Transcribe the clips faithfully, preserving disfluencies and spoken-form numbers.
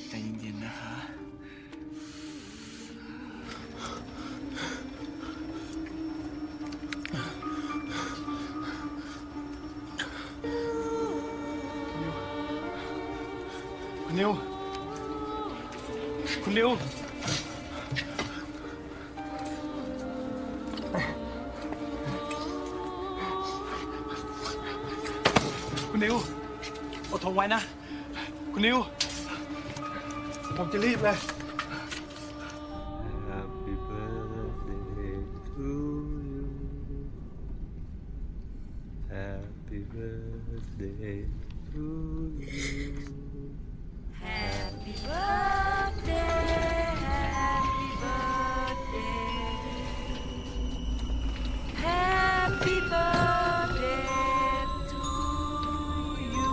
ใจเย็นๆนะคะคุณนิวคุณนิวคุณนิวอดทนไว้นะคุณนิวผมจะรีบเลย Happy birthday to you Happy birthday to you Happy birthday Happy birthday Happy birthday to you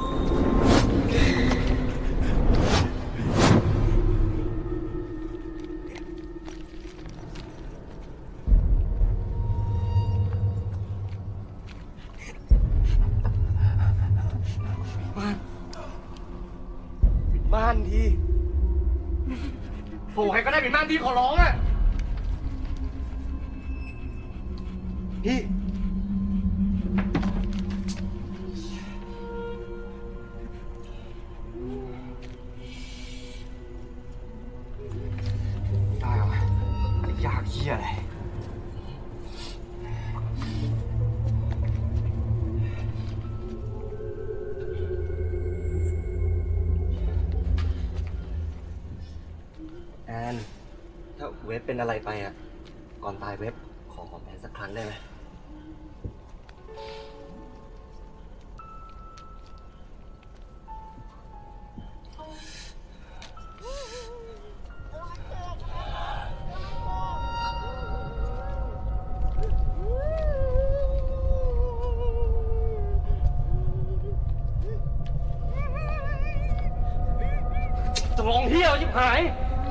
ปิดม่านทีโผล่ใครก็ได้ปิดม่านทีขอร้องอ่ะพี่ได้เหรอยากเหี้ยอะไรแอนถ้าเว็บเป็นอะไรไปอ่ะก่อนตายเว็บขอหอมแอนสักครั้งได้ไหมจะลองเหี้ยชิบหาย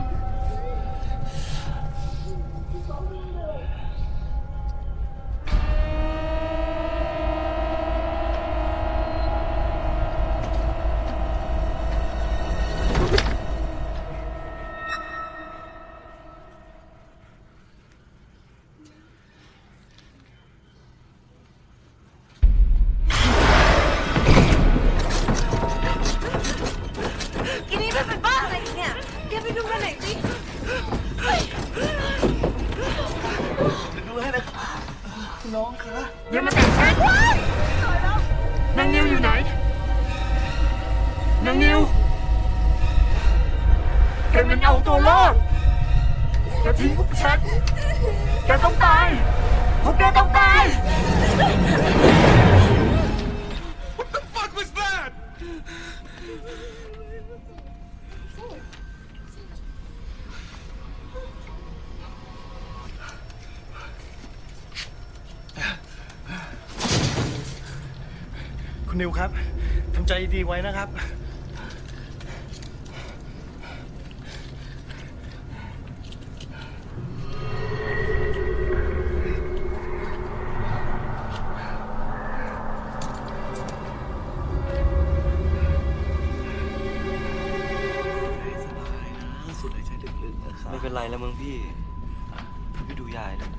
กินนี่มันเป็นบ้าอะไรเนี่ยแกไปดูกันหน่อยสิเฮ้ยดูให้นะครับน้องคะอย่ามาแตะฉันว้ายนางนิวอยู่ไหนนางนิวแกมันเอาตัวรอดแกทิ้งพวกฉันแกต้องตายพวกแกต้องตาย What the fuck was that คุณนิวครับทำใจดีไว้นะครับสูดหายใจลึกๆนะครับไม่เป็นไรแล้วมึงพี่พี่ดูยายนะ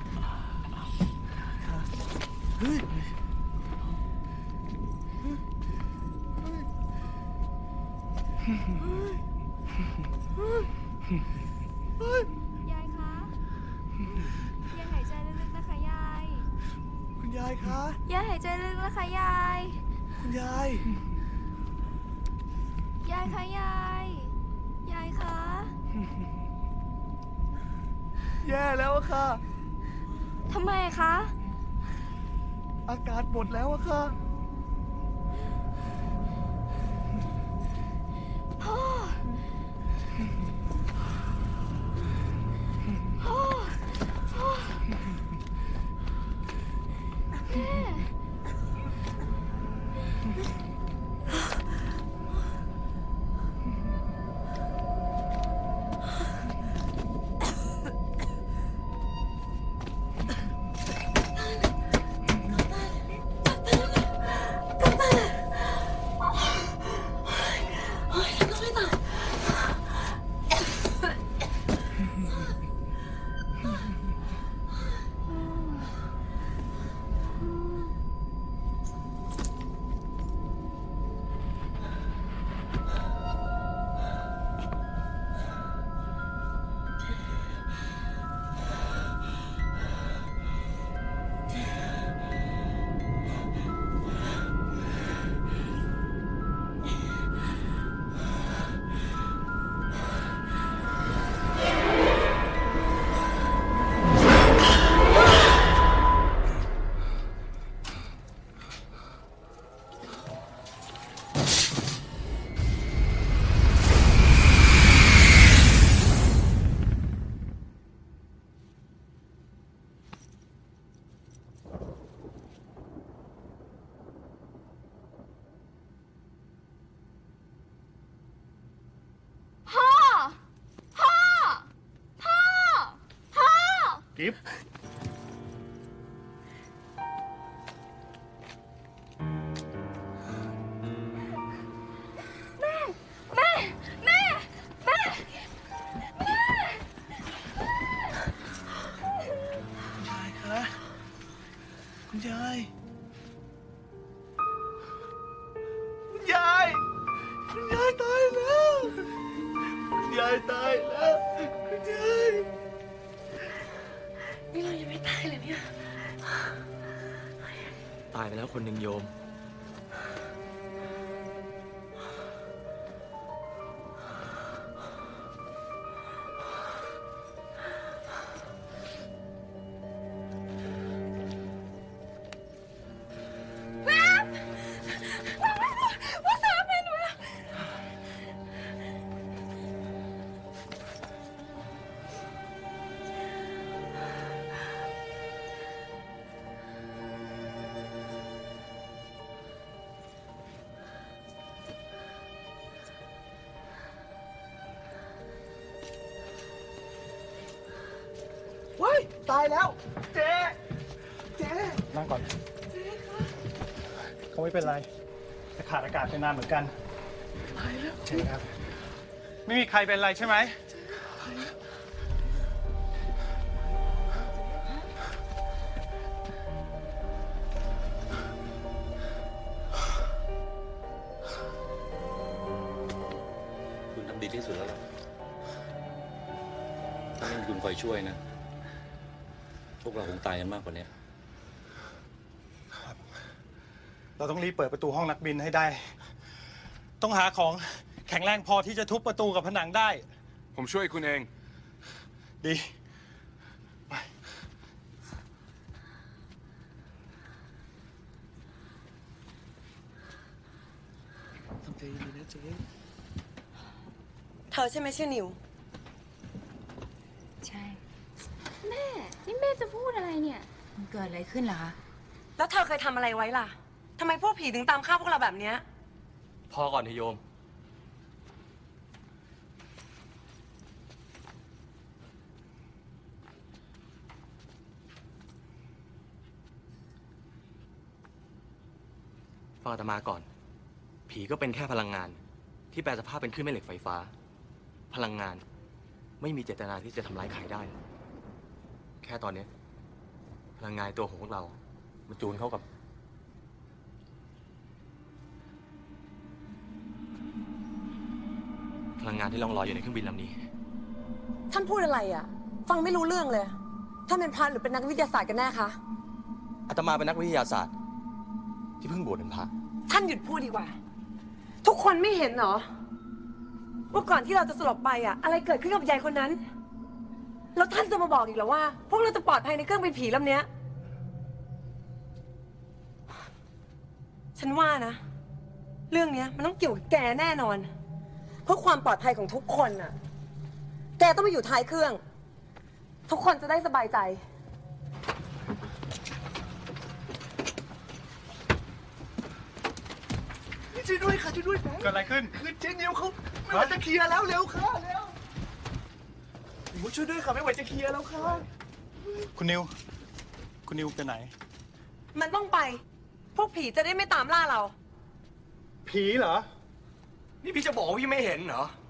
เฮ้ยยายคะ ยายหายใจลึกๆนะคะยายคุณยายคะยายหายใจลึกๆนะคะยายคุณยายยายคะยาย ยายคะแย่แล้วอะค่ะทำไมคะอากาศหมดแล้วอะค่ะพ่อ พ่อ พ่อ แม่คกิฟแม่ แม่ แม่ แม่ยายคะคุณยายคุณยายคุณยายตายแล้วคุณยายตายแล้วคุณยายนี่เรายังไม่ตายเลยเนี่ยตายไปแล้วคนหนึ่งโยมว่าสามเป็นหนูแล้วว้ายตายแล้ว เจ๊เจ๊นั่งก่อนเขาไม่เป็นไรแต่ขาดอากาศไปนานเหมือนกันตายแล้วใช่ครับไม่มีใครเป็นไรใช่ไหมคุณทำดีที่สุดแล้วล่ะถ้าไม่มีคุณคอยช่วยนะ พวกเราคงตายกันมากกว่านี้เราต้องรีบเปิดประตูห้องนักบินให้ได้ ต้องหาของแข็งแรงพอที่จะทุบประตูกับผนังได้ผมช่วยคุณเองดี ไป ทำใจดีนะเจ๊เธอใช่ไหมชื่อนิวใช่แม่ นี่แม่จะพูดอะไรเนี่ยมันเกิดอะไรขึ้นเหรอคะแล้วเธอเคยทำอะไรไว้ล่ะ ทำไมพวกผีถึงตามฆ่าพวกเราแบบเนี้ยพอก่อนเถอะโยม ฟังอาตมาก่อน ผีก็เป็นแค่พลังงาน ที่แปลสภาพเป็นคลื่นแม่เหล็กไฟฟ้า พลังงานไม่มีเจตนาที่จะทำร้ายใครได้ แค่ตอนนี้พลังงานตัวของพวกเรา มันจูนเข้ากับ พลังงานที่ล่องลอยอยู่ในเครื่องบินลำนี้ท่านพูดอะไรอ่ะ ฟังไม่รู้เรื่องเลย ท่านเป็นพรานหรือเป็นนักวิทยาศาสตร์กันแน่คะอาตมาเป็นนักวิทยาศาสตร์ ที่เพิ่งบวชเป็นพระท่านหยุดพูดดีกว่า ทุกคนไม่เห็นเหรอ ว่าก่อนที่เราจะสลบไปอ่ะ อะไรเกิดขึ้นกับยายคนนั้น แล้วท่านจะมาบอกอีกเหรอว่า พวกเราจะปลอดภัยในเครื่องบินผีลำเนี้ย ฉันว่านะ เรื่องเนี้ยมันต้องเกี่ยวกับแกแน่นอน เพื่อความปลอดภัยของทุกคนน่ะ แกต้องมาอยู่ท้ายเครื่อง ทุกคนจะได้สบายใจช่วยด้วยค่ะช่วยด้วยนะเกิดอะไรขึ้นคือเจนิวเขาไม่ไหวจะเคลียร์แล้วเร็วค่ะเร็วโอ้ช่วยด้วยค่ะไม่ไหวจะเคลียร์แล้วค่ะคุณนิว คุณนิวไปไหนมันต้องไป พวกผีจะได้ไม่ตามล่าเราผีเหรอนี่พี่จะบอกว่าพี่ไม่เห็นเหรอ